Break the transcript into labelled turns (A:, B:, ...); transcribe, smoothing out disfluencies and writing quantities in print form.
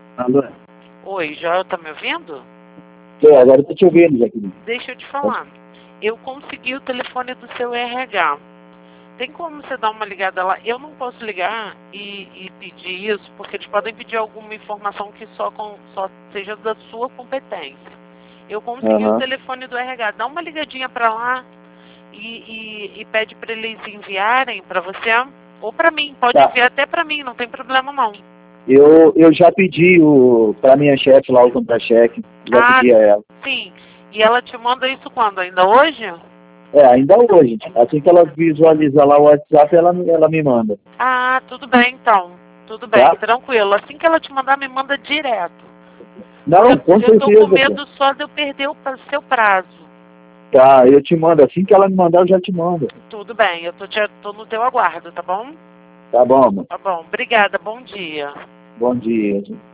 A: Alô?
B: Oi, Joel, tá me ouvindo?
A: Agora eu tô te ouvindo, Jaqueline.
B: Deixa eu te falar. Eu consegui o telefone do seu RH. Tem como você dar uma ligada lá? Eu não posso ligar e pedir isso, porque eles podem pedir alguma informação que só seja da sua competência. Eu consegui o telefone do RH. Dá uma ligadinha para lá e pede para eles enviarem para você. Ou para mim, pode enviar até para mim, não tem problema não.
A: Eu já pedi pra minha chefe lá o contra-cheque. Já pedi a ela.
B: Sim. E ela te manda isso quando? Ainda hoje?
A: Ainda hoje. Assim que ela visualiza lá o WhatsApp, ela me manda.
B: Ah, tudo bem então. Tudo bem, tranquilo. Assim que ela te mandar, me manda direto.
A: Não, com certeza.
B: Eu tô com medo só de eu perder o seu prazo.
A: Tá, eu te mando. Assim que ela me mandar, eu já te mando.
B: Tudo bem, eu tô no teu aguardo, tá bom?
A: Tá bom, amor.
B: Tá bom, obrigada, bom dia.
A: Bom dia.